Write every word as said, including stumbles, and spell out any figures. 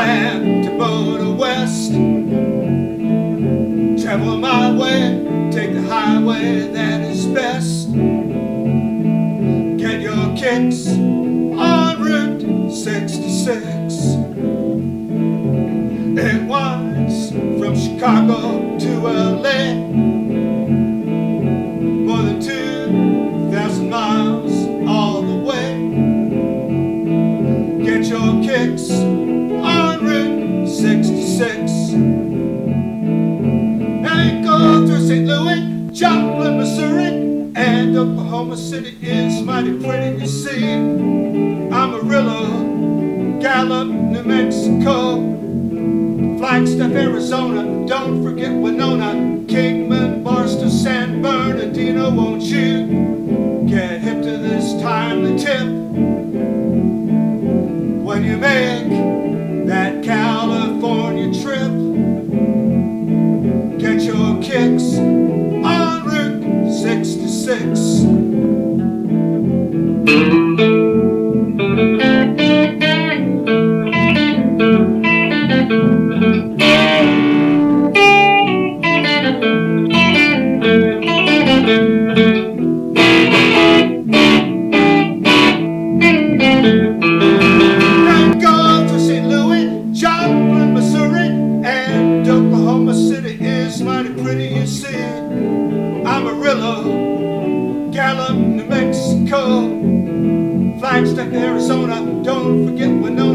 plan to motor west. Travel my way, take the highway that is best. Get your kicks on Route sixty-six. It winds from Chicago to L A, more than two thousand miles all the way. Get your kicks on Route sixty-six. And go through Saint Louis, Joplin, Missouri, and Oklahoma City is mighty pretty, you see. Amarillo, Gallup, New Mexico, Flagstaff, Arizona, don't forget Winona, Kingman, Barstow, San Bernardino. Won't you get hip to this timely tip when you make that California trip? Get your kicks on Route sixty-six. And go to Saint Louis, Joplin, Missouri, and Oklahoma City is mighty pretty, you see. Amarillo, Gallup, New Mexico, Flagstaff, Arizona, don't forget Winona.